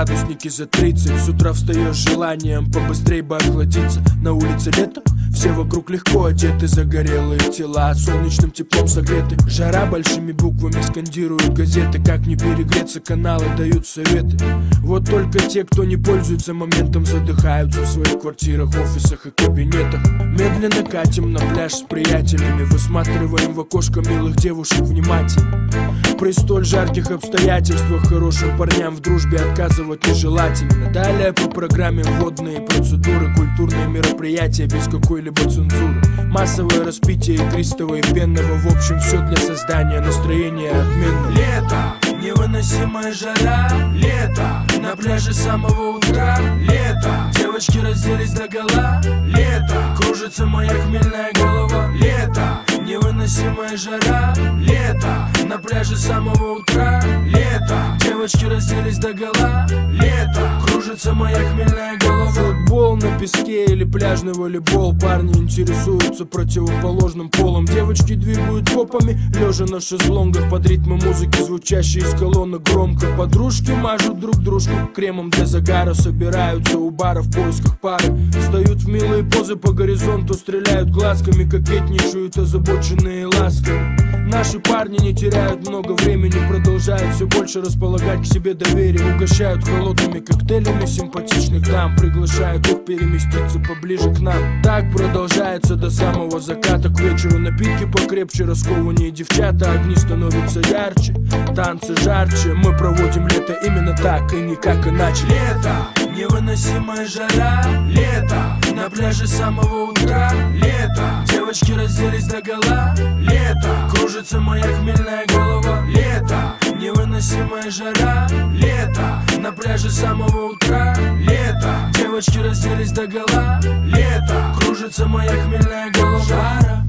градусники за 30. С утра встаешь с желанием побыстрей бы охладиться. На улице лето, все вокруг легко одеты, загорелые тела солнечным теплом согреты. Жара, большими буквами скандируют газеты. Как не перегреться, каналы дают советы. Вот только те, кто не пользуется моментом, задыхаются в своих квартирах, офисах и кабинетах. Медленно катим на пляж с приятелями, высматриваем в окошко милых девушек внимательно. При столь жарких обстоятельствах хорошим парням в дружбе отказывать нежелательно. Далее по программе вводные процедуры, культурные мероприятия без какой-либо цензуры. Массовое распитие игристого и пенного, в общем все для создания настроения отменного. Лето, невыносимая жара, лето, на пляже с самого утра, лето, девочки разделись догола, лето, кружится моя хмельная голова, лето, невыносимая жара, лето, на пляже с самого утра, лето, девочки разделись догола, лето, кружится моя хмельная голова. Футбол на песке или пляжный волейбол, парни интересуются противоположным полом. Девочки двигают попами, лежа на шезлонгах под ритмы музыки, звучащей из колонок громко. Подружки мажут друг дружку кремом для загара, собираются у бара в поисках пары. Встают в милые позы по горизонту, стреляют глазками, кокетничают озабоченные ласками. Наши парни не теряют много времени, продолжают все больше располагать к себе доверие. Угощают холодными коктейлями симпатичных дам, приглашают их переместиться поближе к нам. Так продолжается до самого заката. К вечеру напитки покрепче, раскованнее девчата, огни становятся ярче, танцы жарче. Мы проводим лето именно так и никак иначе. Лето, невыносимая жара, лето, на пляже с самого утра, лето, девочки разделись догола, лето, кружится моя хмельная голова, лето, невыносимая жара, лето, на пляже с самого утра, лето, девочки разделись догола, лето, кружится моя хмельная голова. Жара,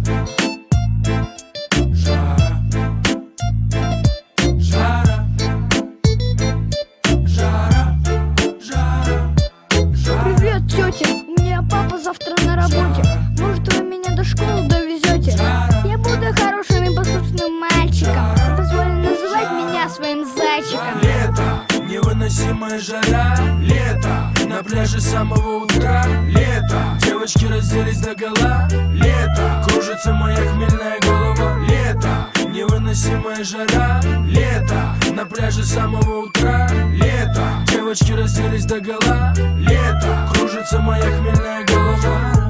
жара, жара, жара, жара, жара. Привет, тетя, у меня папа завтра на работе. Может, вы меня до школы довезете? Я буду хорошим и послушным мальчиком. Позволь называть меня своим зайчиком. Лето, невыносимая жара, лето, на пляже с самого утра, лето, девочки разделись догола, лето, кружится моя хмельная голова, лето, невыносимая жара, лето, на пляже с самого утра, лето, девочки разделись догола, лето, кружится моя хмельная голова.